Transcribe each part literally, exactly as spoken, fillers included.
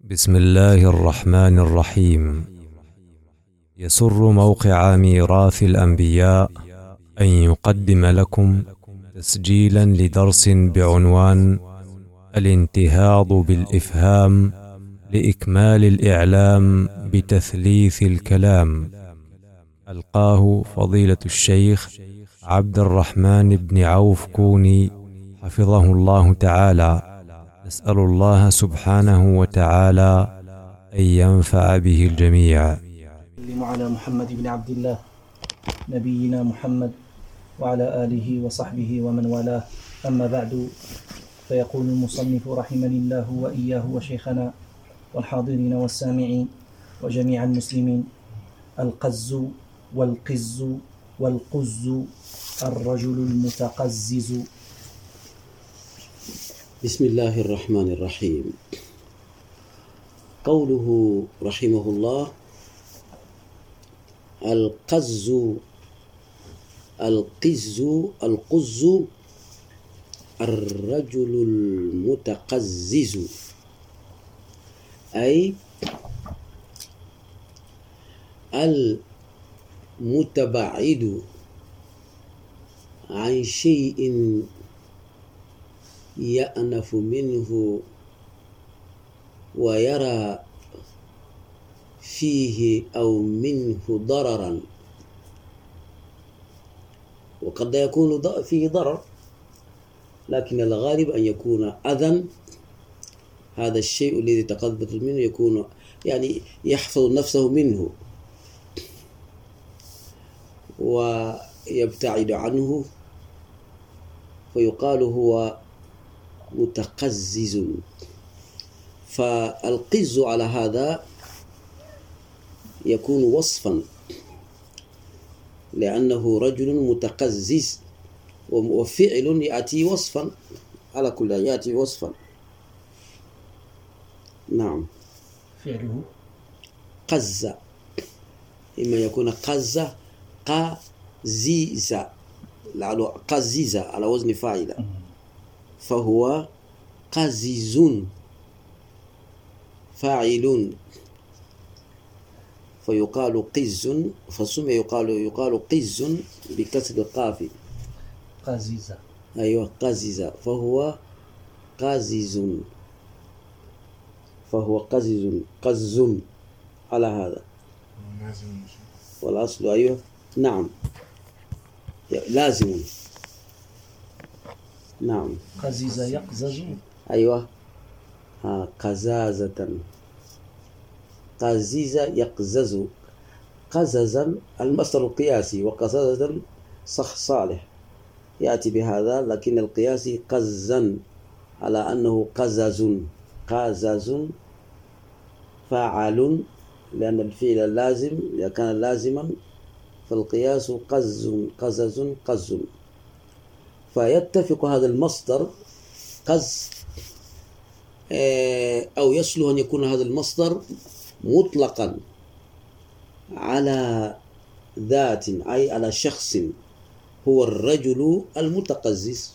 بسم الله الرحمن الرحيم. يسر موقع ميراث الأنبياء أن يقدم لكم تسجيلا لدرس بعنوان الانتهاض بالإفهام لإكمال الإعلام بتثليث الكلام، ألقاه فضيلة الشيخ عبد الرحمن بن عوف كوني حفظه الله تعالى. نسأل الله سبحانه وتعالى أن ينفع به الجميع. على محمد بن عبد الله نبينا محمد وعلى آله وصحبه ومن والاه، أما بعد، فيقول المصنف رحمني الله وإياه وشيخنا والحاضرين والسامعين وجميع المسلمين: القز والقز والقز الرجل المتقزز. بسم الله الرحمن الرحيم. قوله رحمه الله: القز القز القز الرجل المتقزز، أي المتبعد عن شيء يأنف منه ويرى فيه أو منه ضررا، وقد يكون فيه ضرر، لكن الغالب أن يكون أذى. هذا الشيء الذي تقذف منه يكون يعني يحفظ نفسه منه ويبتعد عنه، فيقال هو متقزز. فالقز على هذا يكون وصفا، لأنه رجل متقزز، وفعل يأتي وصفا، على كل يأتي وصفا. نعم، فعله قز، إما يكون قز قزيز، قزيز على وزن فاعل، فهو قزيز فاعل، فيقال قز، فسمي يقال يقال قز بكسر القاف، قزيزة. أيوة قزيز، فهو قزيز، فهو قزيز قز على هذا والأصل. أيوة نعم لازم. نعم، قزيز يقزز. أيوة ها قزازة، قزيز يقزز، قززا المصدر القياسي، وقزازة صح صالح يأتي بهذا، لكن القياسي قزا على أنه قزز، قزز فاعل، لأن الفعل لازم، إذا كان لازما فالقياس قز قزز قز. فيتفق هذا المصدر قز، أو يصلح أن يكون هذا المصدر مطلقا على ذات، أي على شخص، هو الرجل المتقزز.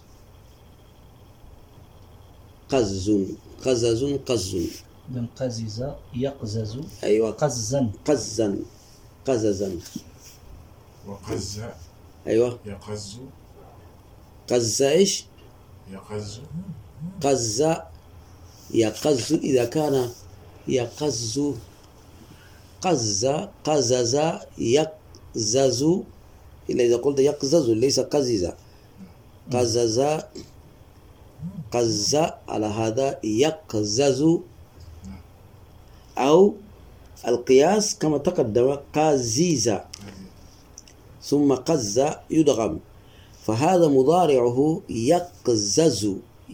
قز قزز قز، من قزز يقزز. أيوة قزا قزا قززا. وقز أيوة يقز، قز إيش؟ يقز قز يقز، إذا كان يقز قز قزز يقزز، إلا إذا قلت يقزز ليس قزز. قزز قز على هذا يقزز، أو القياس كما تقدم قزيز ثم قز يدغم، فهذا مضارعه يقزز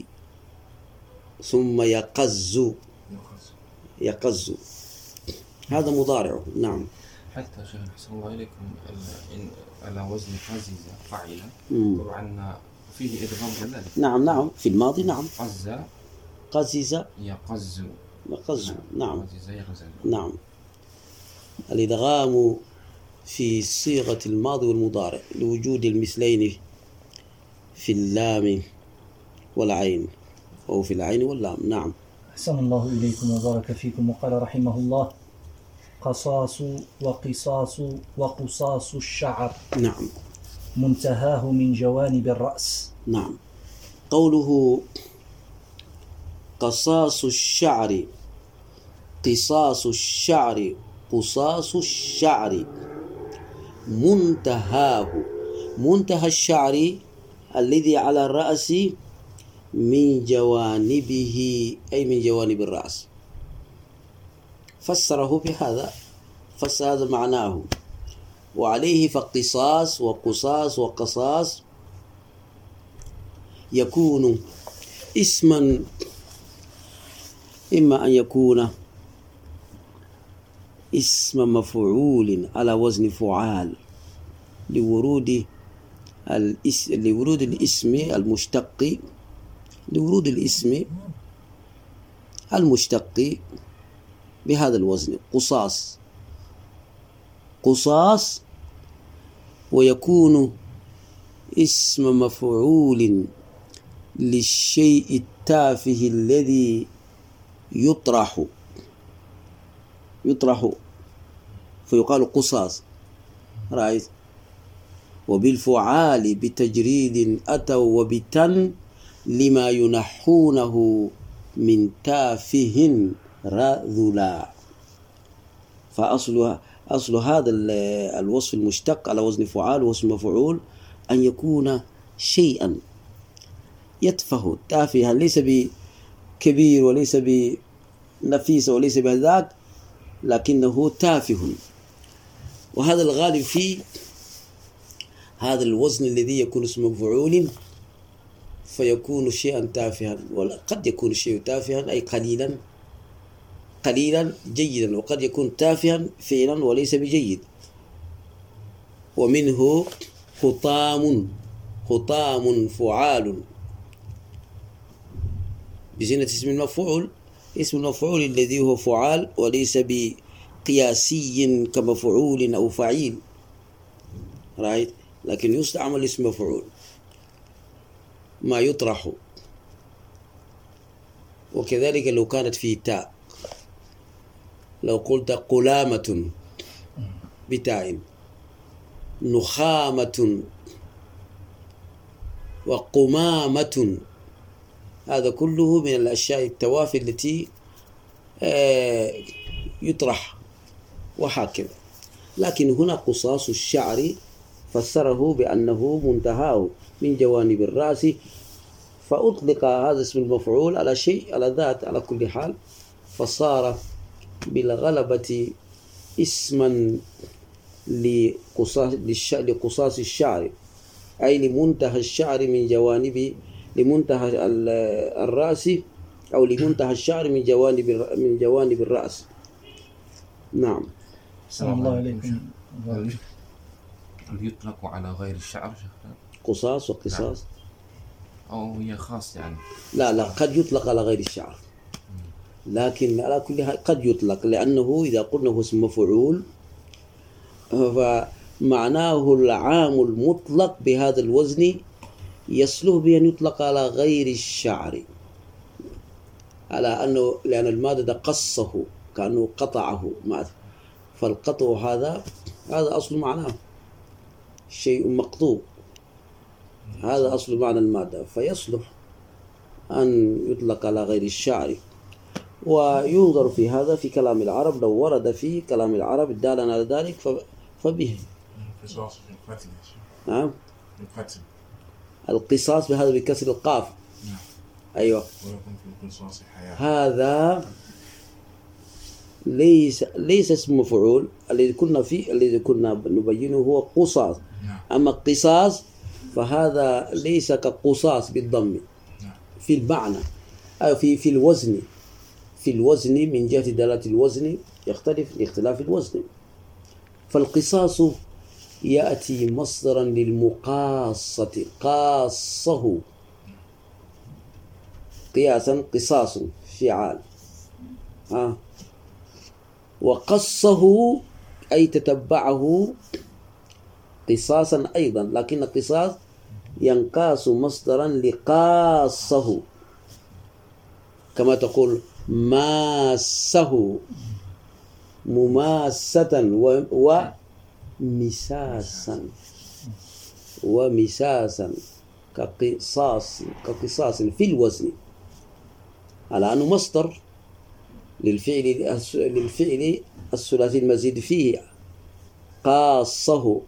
ثم يقز يقز، هذا مضارعه. نعم. حتى شيخ أحسن الله إليكم، على وزن قزيزة فعلة، طبعا فيه إدغام كذلك. نعم نعم في الماضي. نعم قز قزيز يقز يقز. نعم يقز. نعم، الإدغام في صيغة الماضي والمضارع لوجود المثلين في اللام والعين، أو في العين واللام. نعم. أحسن الله إليكم وبارك فيكم. وقال رحمه الله: قصاص وقصاص وقصاص الشعر نعم منتهاه من جوانب الرأس. نعم. قوله قصاص الشعر قصاص الشعر قصاص الشعر منتهاه، منتهى الشعر الذي على الرأس من جوانبه، أي من جوانب الرأس. فسره بهذا، فسر هذا معناه، وعليه فقصاص وقصاص وقصاص يكون اسما، إما أن يكون اسم مفعول على وزن فعال لورود الاسم لورود الاسم المشتق لورود الاسم المشتق بهذا الوزن قصاص قصاص، ويكون اسم مفعول للشيء التافه الذي يطرح يطرح فيقال قصاص، رأيت. وبالفعال بتجريد أتوا وبتن لما ينحونه من تافه رذلا. فأصل أصل هذا الوصف المشتق على وزن فعال واسم مفعول أن يكون شيئا يتفه تافها، ليس بكبير وليس بنفيس وليس بذاك، لكنه تافه. وهذا الغالب في هذا الوزن الذي يكون اسم مفعول، فيكون شيئا تافها، وقد يكون شيء تافها أي قليلا قليلا جيدا، وقد يكون تافها فعلا وليس بجيد. ومنه خطام خطام فعال بزينة اسم المفعول، اسم المفعول الذي هو فعال وليس بقياسي كمفعول أو فعيل، رايت، لكن يستعمل اسم مفعول ما يطرح. وكذلك لو كانت فيه تاء، لو قلت قلامة بتاء، نخامة وقمامة، هذا كله من الأشياء التوافي التي يطرح وهكذا. لكن هنا قصاص الشعر فسره بأنه منتهاه من جوانب الرأس، فأطلق هذا اسم المفعول على شيء، على ذات، على كل حال، فصار بالغلبة اسما لقصاص لقصاص الشعر، أي لمنتهى الشعر من جوانب لمنتهى الرأس، أو لمنتهى الشعر من جوانب من جوانب الرأس. نعم. السلام الله عليكم. هل يطلق على غير الشعر قصاص وقصاص؟ أو هي خاص يعني؟ لا لا، قد يطلق على غير الشعر، لكن على كل حال قد يطلق، لأنه إذا قلنا هو اسم مفعول فمعناه العام المطلق بهذا الوزن يصلح بأن يطلق على غير الشعر، على أنه لأن المادة قصه كأنه قطعه مادة، فالقطع هذا هذا أصل معناه شيء مقطوع، هذا أصل معنى المادة، فيصلح أن يطلق على غير الشعر. وينظر في هذا في كلام العرب، لو ورد في كلام العرب الدالا على ذلك فبه. القصاص في القتل. نعم. القتل. القصاص بهذا بكسر القاف. نعم. أيوة. ويكون في القصاص حياة. هذا ليس ليس اسم مفعول، الذي كنا فيه الذي كنا نبينه هو قصاص. نعم. أما القصاص فهذا ليس كقصاص بالضم. نعم. في المعنى أو في في الوزن، في الوزن من جهة دلالة الوزن يختلف لاختلاف الوزن. فالقصاص يأتي مصدرا للمقاصة، قاصه قياسا، قصاص فعال، ها، وقصه أي تتبعه قصاصا أيضا، لكن القصاص ينقاس مصدرا لقاصه، كما تقول ماسه مماسة ومساسا ومساسا كقصاص كقصاص في الوزن، على أنه مصدر للفعل للفعل الثلاثي المزيد فيه. قاصه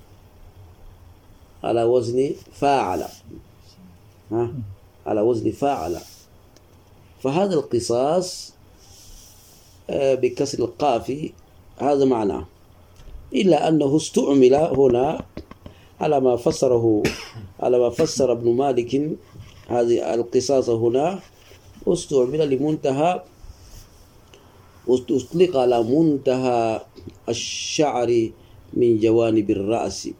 على وزن فاعل، ها على وزن فاعل. فهذا القصاص بكسر القاف هذا معناه، إلا أنه استعمل هنا على ما فسره على ما فسر ابن مالك هذه القصاص هنا استعمل لمنتهى أطلق على منتهى الشعر من جوانب الرأس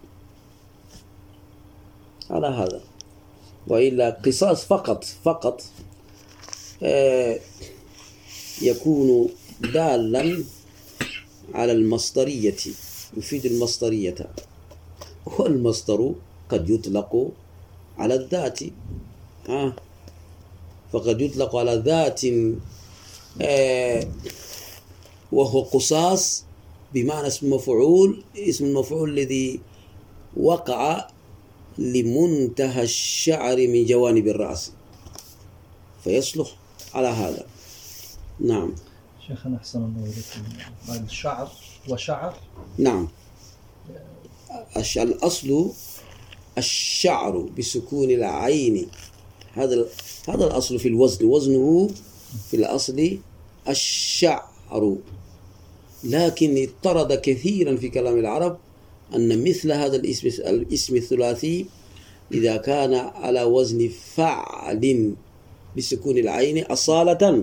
على هذا، وإلا قصاص فقط فقط آه يكون دالا على المصدرية، يفيد المصدرية، والمصدر قد يطلق على الذات، آه فقد يطلق على ذات آه وهو قصاص بمعنى اسم مفعول، اسم المفعول الذي وقع لمنتهى الشعر من جوانب الرأس، فيصلح على هذا. نعم شيخنا أحسن الله إليكم. الشعر وشعر، نعم الأصل الشعر بسكون العين، هذا هذا الأصل في الوزن، وزنه في الأصل الشعر، لكن اضطرد كثيرا في كلام العرب أن مثل هذا الاسم الاسم الثلاثي إذا كان على وزن فعل بسكون العين أصالة،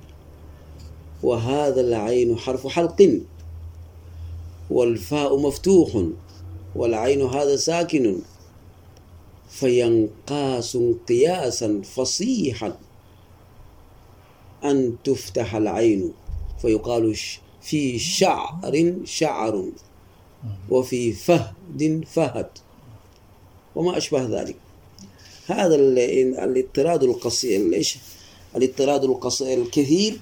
وهذا العين حرف حلق والفاء مفتوح والعين هذا ساكن، فينقاس قياسا فصيحا أن تفتح العين، فيقال في شعر شعر وفي فهد فهد وما أشبه ذلك. هذا الاضطراد القصير ايش الاضطراد القصير الكثير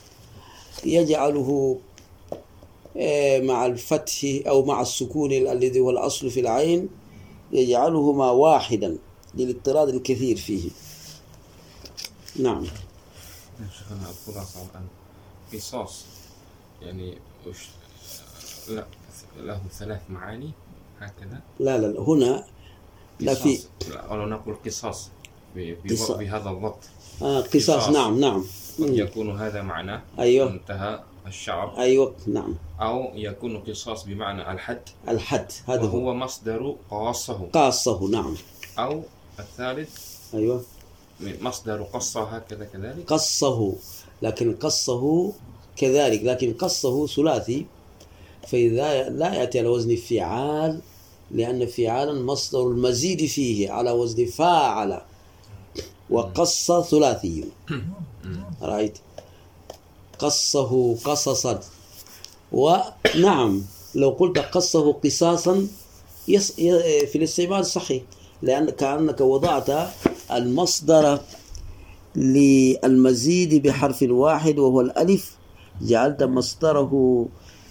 يجعله مع الفتح أو مع السكون الذي هو الأصل في العين يجعلهما واحدا للاضطراد الكثير فيه. نعم. شيخنا الخلاصة الآن قصاص يعني لا له ثلاث معاني هكذا؟ لا لا هنا لا في أو نقول قصاص بهذا الضبط. آه قصاص, قصاص. نعم نعم يكون هذا معناه أيوه منتهى الشعر، أيوه نعم، أو يكون قصاص بمعنى الحد الحد هذا هو, هو مصدر قاصه قاصه نعم، أو الثالث أيوه مصدر قصه هكذا كذلك قصه، لكن قصه كذلك، لكن قصه ثلاثي، فإذا لا يأتي على وزن فعال لأن فعالا مصدر المزيد فيه على وزن فاعل، وقص ثلاثي رأيت قصه قصصا. ونعم لو قلت قصه قصاصا يص... في الاستعمال صحيح، لأن كأنك وضعت المصدر للمزيد بحرف واحد وهو الألف، جعلت مصدره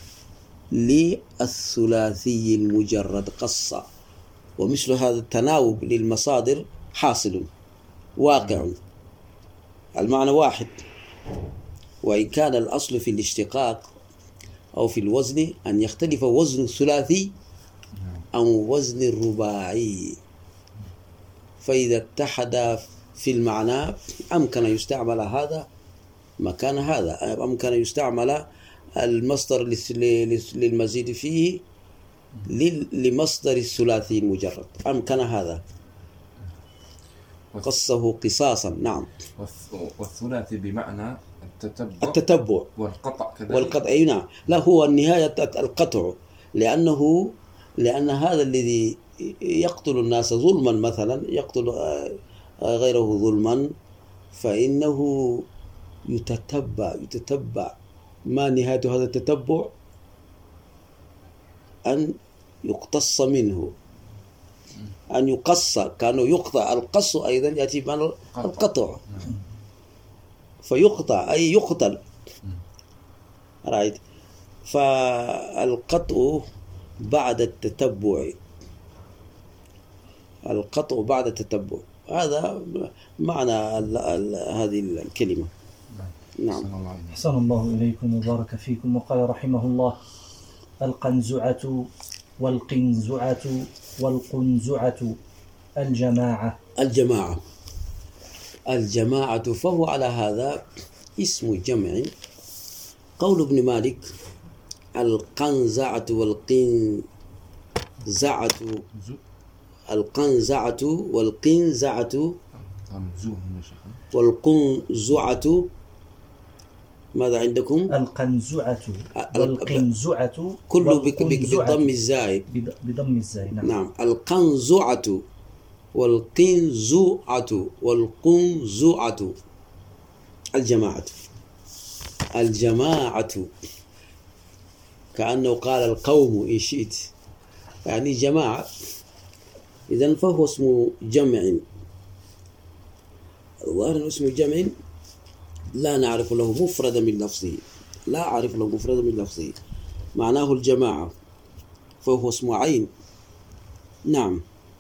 للثلاثي المجرد قص، ومثل هذا التناوب للمصادر حاصل واقع، المعنى واحد، وإن كان الأصل في الاشتقاق أو في الوزن أن يختلف وزن الثلاثي أو وزن الرباعي، فإذا اتحد في المعنى أمكن يستعمل هذا مكان هذا، أمكن يستعمل المصدر للمزيد فيه لمصدر الثلاثي المجرد، أمكن هذا قصه قصاصا. نعم. والثلاثي بمعنى التتبع التتبع والقطع كذلك. والقطع أي نعم، لا هو النهاية القطع، لأنه لأن هذا الذي يقتل الناس ظلما مثلا، يقتل غيره ظلما، فإنه يتتبع يتتبع ما نهاية هذا التتبع؟ أن يقتص منه، أن يقص، كانوا يقطع، القص أيضا يأتي من القطع، فيقطع أي يقتل. رايت. فالقطع بعد التتبع، القطع بعد التتبع، هذا معنى ال ال هذه الكلمة. نعم. أحسن الله إليكم وبارك فيكم. وقال رحمه الله: القنزعة والقنزعة والقنزعة الجماعة. الجماعة الجماعة فهو على هذا اسم جمع. قول ابن مالك: القنزعة والقنزعة القنزعة والقنزعة والقنزعة. ماذا عندكم؟ القنزعة والقنزعة كله بضم الزاي. بضم الزاي. نعم. نعم. القنزعة والقنزعة والقنزعة الجماعة. الجماعة كأنه قال القوم إن شئت، يعني جماعة. إذن فهو اسم جمع. الظاهر اسم جمع لا نعرف له مفردا من لفظه، لا أعرف له مفردا من لفظه، معناه الجماعة، فهو اسم عين. نعم.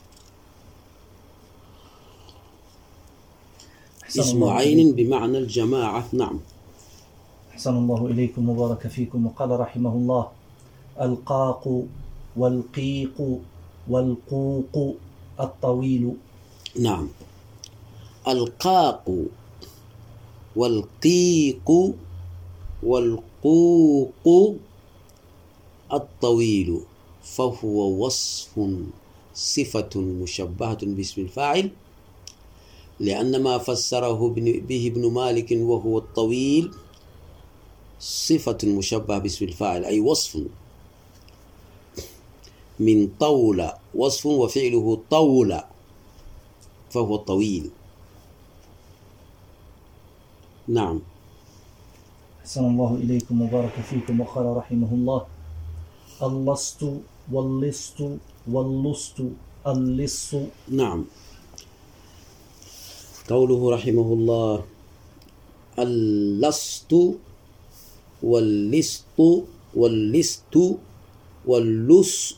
اسم عين بمعنى الجماعة. نعم. أحسن الله إليكم وبارك فيكم. وقال رحمه الله: القاق والقيق والقوق الطويل. نعم. القاق والقيق والقوق الطويل، فهو وصف صفة مشبهة باسم الفاعل، لأن ما فسره به ابن مالك وهو الطويل صفة مشبهة باسم الفاعل، أي وصف من طول، وصف وفعله طول، فهو الطويل. نعم. أحسن الله إليكم وبارك فيكم. وقال رحمه الله: اللصت واللصت واللصت اللص. نعم. قوله رحمه الله: اللصت واللصت واللصت واللصت،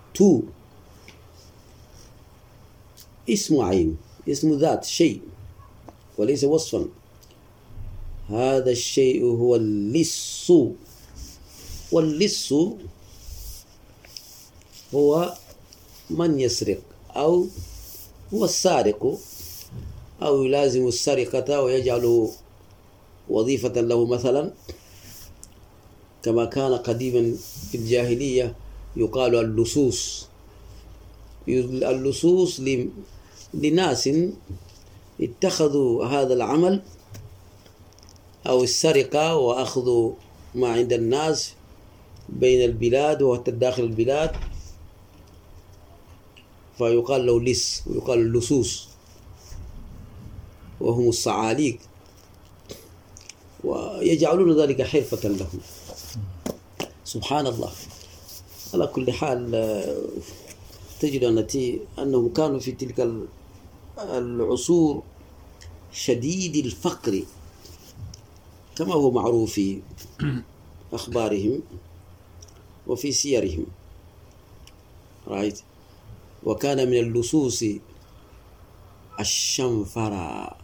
اسم عين، اسم ذات، شيء وليس وصفا. هذا الشيء هو اللص. واللص هو من يسرق، أو هو السارق، أو يلازم السرقة ويجعل وظيفة له، مثلا كما كان قديما في الجاهلية يقال اللصوص. اللصوص لناس اتخذوا هذا العمل أو السرقة وأخذوا ما عند الناس بين البلاد وداخل البلاد، فيقال له لص ويقال اللصوص، وهم الصعاليك، ويجعلون ذلك حرفة لهم. سبحان الله. على كل حال تجد أنهم كانوا في تلك العصور شديد الفقر، كما هو معروف في أخبارهم وفي سيرهم. رايت. وكان من اللصوص الشنفرة،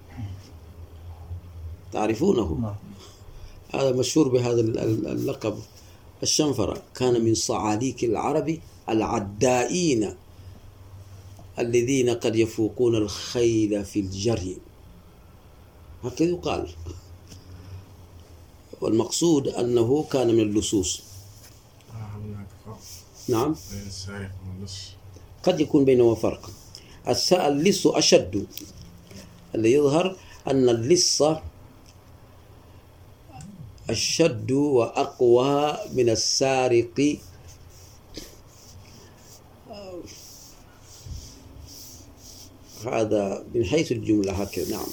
تعرفونه؟ هذا مشهور بهذا اللقب، الشنفرة. كان من صعاليك العرب العدائين الذين قد يفوقون الخيل في الجري، هكذا يقال. والمقصود أنه كان من اللصوص. نعم. بين السارق واللص قد يكون بينهما فرق. اللص أشد، اللي يظهر أن اللص أشد وأقوى من السارق. هذا من حيث الجملة هكذا. نعم.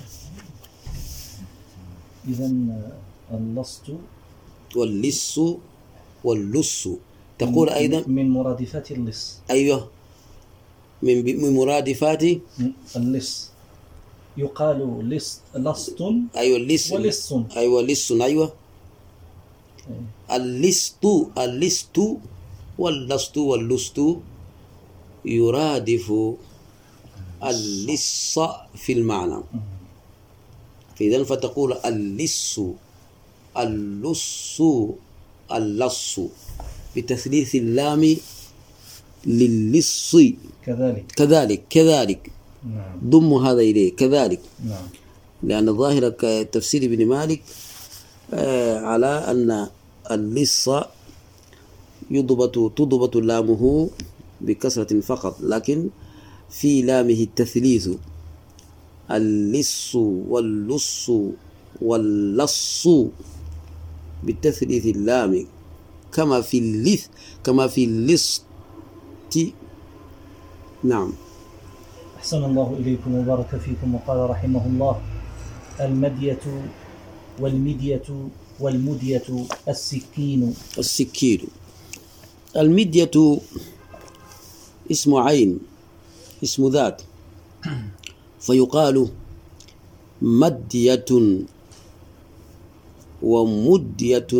إذن اللصت واللص واللص تقول أيضا من مرادفات اللص. أيوه، من من مرادفات اللص. يقال لص لصت أيوة اللص ولص. أيوة لص أيوة اللصت اللصت واللصت واللصت يرادف اللص في المعنى. فإذا فتقول اللص اللص اللص بتثليث اللام للص كذلك. كذلك كذلك نعم. ضم هذا إليه كذلك. نعم. لأن ظاهر تفسير ابن مالك آه على أن اللص يضبط تضبط لامه بكسرة فقط، لكن في لامه التثليث اللص واللص واللص بالتثليث اللام كما في اللث كما في اللص. نعم. أحسن الله إليكم وبارك فيكم. وقال رحمه الله: المدية والمدية والمدية السكين. السكين. المدية اسم عين اسم ذات، فيقال مدية ومدية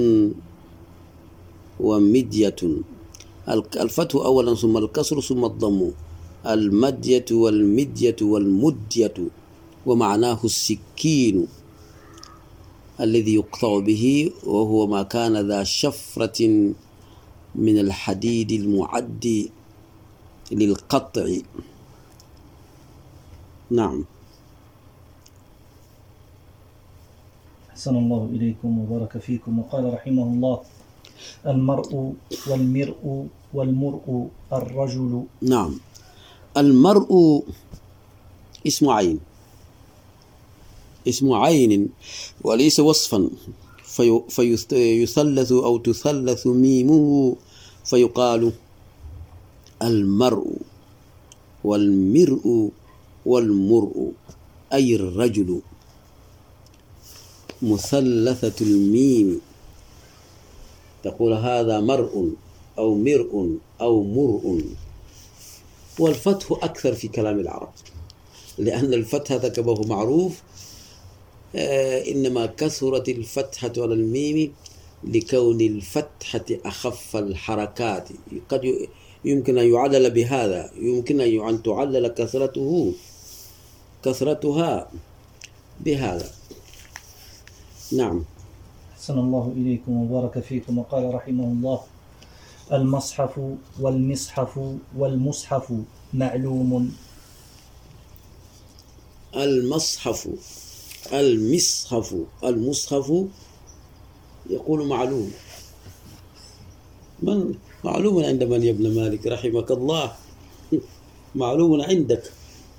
ومدية، الفتح أولا ثم الكسر ثم الضم. المدية والمدية والمدية ومعناه السكين الذي يقطع به، وهو ما كان ذا شفرة من الحديد المعد للقطع. نعم. أحسن الله إليكم وبارك فيكم. وقال رحمه الله: المرء والمرء والمرء الرجل. نعم. المرء اسم عين اسم عين وليس وصفا، في فيثلث أو تثلث ميمه فيقال المرء والمرء والمرء أي الرجل مثلثة الميم، تقول هذا مرء أو مرء أو مرء. والفتح أكثر في كلام العرب، لأن الفتحة كما هو معروف آه إنما كثرت الفتحة على الميم لكون الفتحة أخف الحركات. قد يمكن أن يعلل بهذا، يمكن أن تعلل كثرته كثرتها بهذا. نعم. أحسن الله إليكم وبارك فيكم. وقال رحمه الله: المصحف والمصحف والمصحف معلوم. المصحف المصحف المصحف يقول معلوم. من معلوم عند من يا ابن مالك رحمك الله؟ معلوم عندك،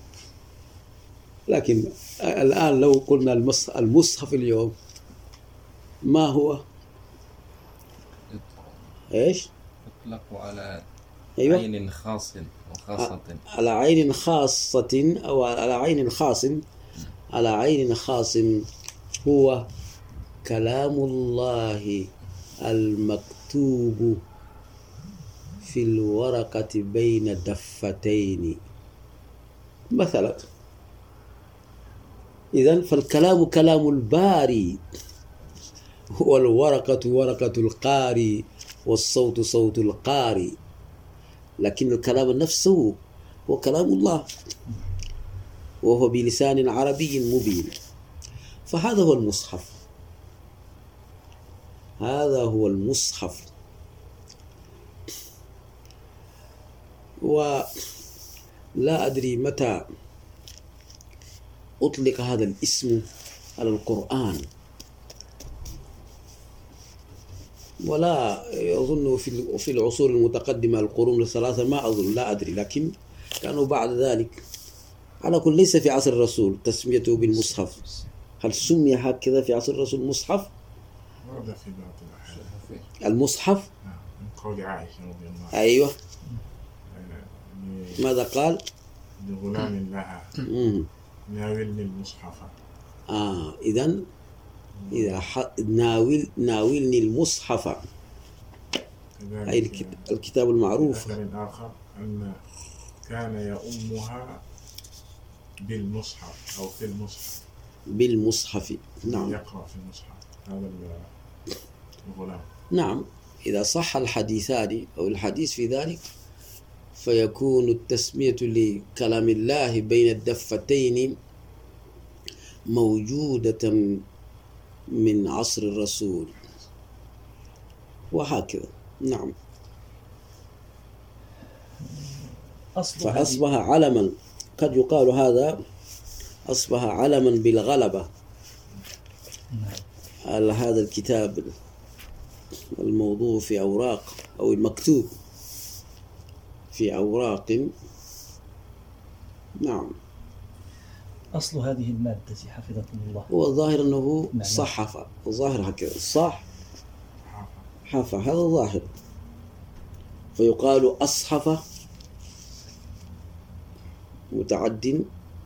لكن الآن لو قلنا المصحف اليوم ما هو؟ ايش؟ يطلق على أيوة. عين خاص وخاصة، على عين خاصة أو على عين خاص على عين خاص هو كلام الله المكتوب في الورقة بين دفتين مثلا. إذن فالكلام كلام الباري، والورقة ورقة القاري، والصوت صوت القاري، لكن الكلام نفسه هو كلام الله، وهو بلسان عربي مبين. فهذا هو المصحف، هذا هو المصحف. ولا أدري متى أطلق هذا الاسم على القرآن، ولا أظن في في العصور المتقدمة القرون الثلاثة، ما أظن، لا أدري، لكن كانوا بعد ذلك. على كل ليس في عصر الرسول تسميته بالمصحف. هل سمي هكذا في عصر الرسول مصحف؟ ورد في بعض الأحيان المصحف من قول عائشة رضي الله عنها. أيوة. آه، ماذا قال؟ لغلام لها مم. ناولني المصحف. آه إذن إذا ح... ناول ناولني المصحف، أي الكت... الكتاب المعروف. الأثر الآخر أن كان يؤمها بالمصحف أو في المصحف. بالمصحف، نعم. يقرأ في المصحف هذا الغلام. نعم، إذا صح الحديثان أو الحديث في ذلك فيكون التسمية لكلام الله بين الدفتين موجودة من عصر الرسول وهكذا. نعم. فأصبح علما، قد يقال هذا أصبح علما بالغلبة على هذا الكتاب الموضوع في أوراق أو المكتوب في أوراق. نعم. أصل هذه المادة حفظكم الله هو الظاهر أنه صحف، الظاهر هكذا صح حفا، هذا الظاهر. فيقال أصحف متعد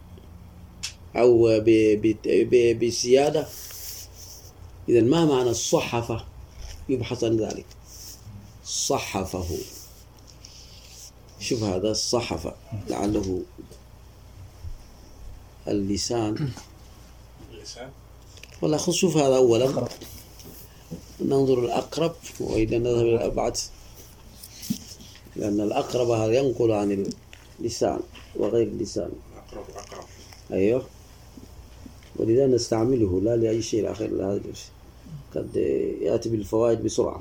أو بسيادة. إذا ما معنى الصحفة؟ يبحث عن ذلك. صحفه، شوف هذا الصحفة، لعله اللسان اللسان والله. خذ شوف هذا أولا، ننظر الأقرب وإذا نذهب إلى الأبعد، لأن الأقرب هذا ينقل عن اللسان وغير اللسان. أقرب أقرب أيوه، ولذا نستعمله لا لأي شيء آخر، هذا قد يأتي بالفوائد بسرعة.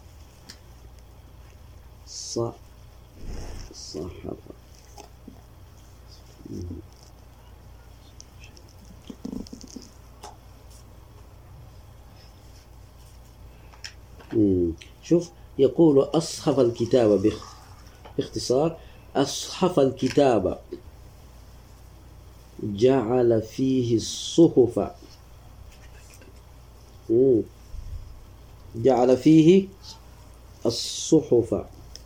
صح صحفة. شوف، يقول أصحف الكتاب باختصار، أصحف الكتاب جعل فيه الصحف، جعل فيه الصحف.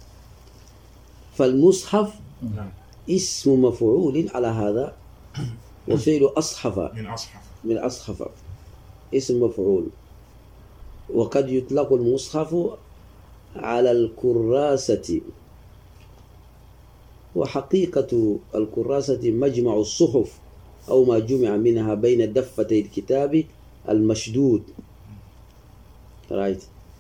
فالمصحف اسم مفعول على هذا، وفعل أصحف من أصحف من أصحف اسم مفعول. وقد يطلق المصحف على الكراسة، وحقيقة الكراسة مجمع الصحف أو ما جمع منها بين دفتي الكتاب المشدود. right.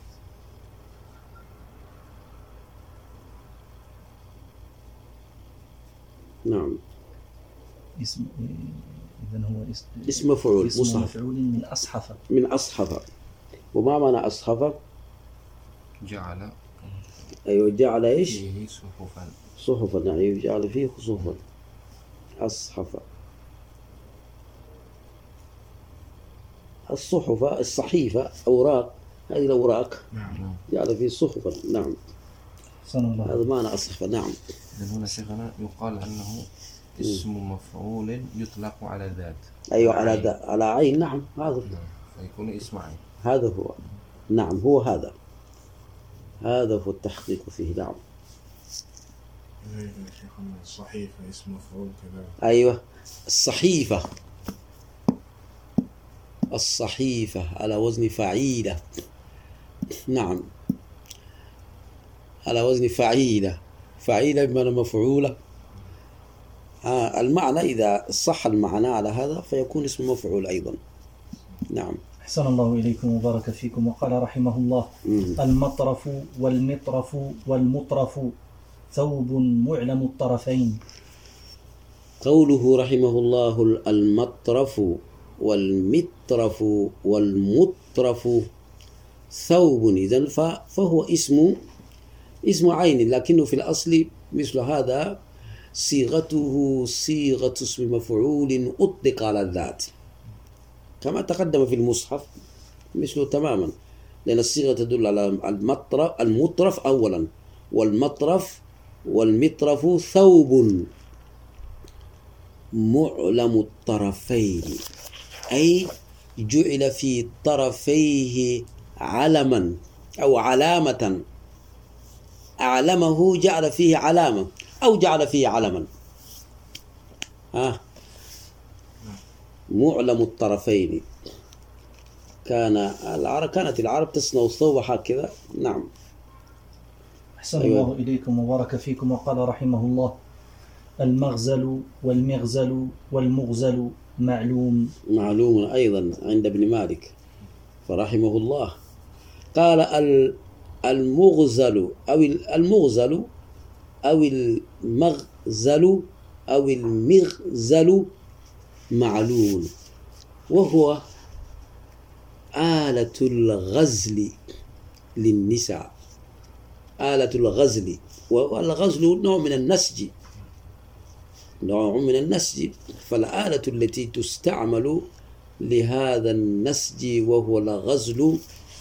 نعم. اسم إذن هو اسم, اسم مفعول، اسم مصحف مفعول من أصحف. من أصحف. وما معنى أصحف؟ جعل. أيوة، جعل إيش؟ فيه صحفا. صحفا، يعني جعل فيه صحفا. أصحف. الصحف، الصحيفة، أوراق، هذه الأوراق جعل فيه صحفا. نعم. هذا معنى أصحف. نعم. إذن هنا شيخنا يقال أنه اسم مفعول يطلق على ذات. أيوة، على ذات، على عين. نعم، هذا فيكون اسم عين. هذا هو. نعم، هو هذا هذا هو التحقيق فيه. نعم. الصحيفة اسم مفعول كذا. أيوة، الصحيفة، الصحيفة على وزن فعيلة. نعم، على وزن فعيلة. فعيلة بمعنى مفعولة. آه المعنى إذا صح المعنى على هذا فيكون اسم مفعول أيضا. نعم. أحسن الله إليكم وبارك فيكم. وقال رحمه الله: مم. المطرف والمطرف والمطرف ثوب معلم الطرفين. قوله رحمه الله المطرف والمطرف والمطرف ثوب، إذن فهو اسم اسم عين، لكنه في الأصل مثل هذا صيغته صيغة اسم مفعول أطلق على الذات، كما تقدم في المصحف مثله تماما، لأن الصيغة تدل على المطرف المطرف أولا، والمطرف والمطرف ثوب معلم الطرفين، أي جعل في طرفيه علما أو علامة، أعلمه جعل فيه علامة أو جعل فيه علما. ها، معلم الطرفين. كان العرب كانت العرب تصنع الثوب هكذا. نعم. أحسن أيوة. الله إليكم وبارك فيكم. وقال رحمه الله: المغزل والمغزل والمغزل معلوم. معلوم أيضا عند ابن مالك فرحمه الله. قال المغزل أو المغزل أو المغزل أو المغزل معلوم، وهو آلة الغزل للنساء. آلة الغزل، والغزل نوع من النسج، نوع من النسج، فالآلة التي تستعمل لهذا النسج وهو الغزل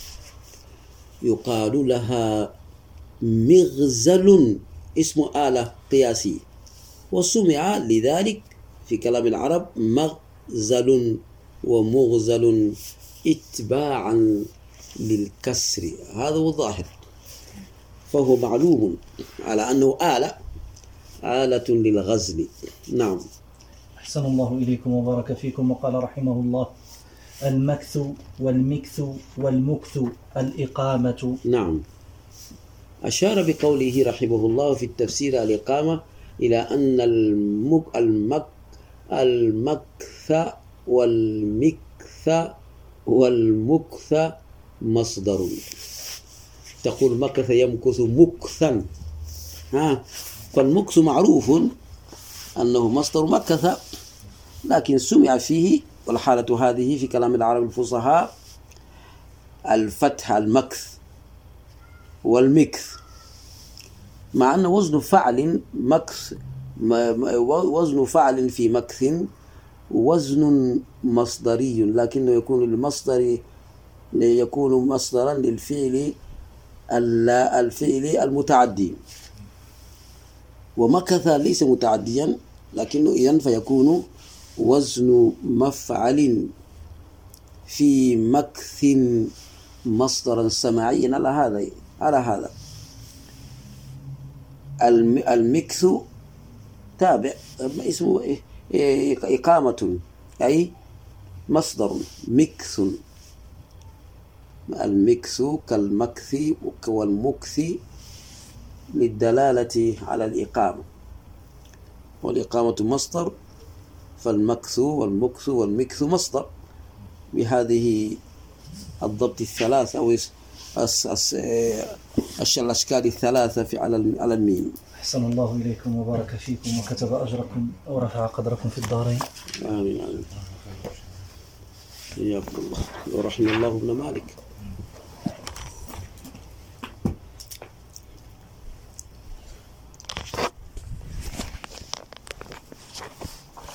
يقال لها مغزل، اسم آلة قياسي، وسمع لذلك في كلام العرب مغزل ومغزل اتباعا للكسر، هذا هو الظاهر. فهو معلوم على أنه آلة آلة للغزل. نعم. أحسن الله إليكم وبارك فيكم. وقال رحمه الله: المكث والمكث والمكث الإقامة. نعم. أشار بقوله رحمه الله في التفسير الإقامة إلى أن المك المك المكث والمكث والمكث مصدر. تقول مكث يمكث مكثا، ها، فالمكث معروف أنه مصدر مكث، لكن سمع فيه، والحالة هذه في كلام العرب الفصحاء، الفتح المكث والمكث، مع أن وزن فعل مكث وزن فعل في مكث وزن مصدري، لكنه يكون المصدر يكون مصدرا للفعل الفعل المتعدي، ومكث ليس متعديا، لكنه إذن فيكون وزن مفعل في مكث مصدرا سماعيا على هذا على هذا المكث تابع اسمه إقامة، أي مصدر مكث. المكث كالمكث والمكث للدلالة على الإقامة، والإقامة مصدر، فالمكث والمكث والمكث مصدر، بهذه الضبط الثلاثة أو الأشكال الثلاثة في على الميم. أحسن الله إليكم وبارك فيكم وكتب أجركم ورفع قدركم في الدارين. آمين آمين. حياكم الله ورحم الله ابن مالك.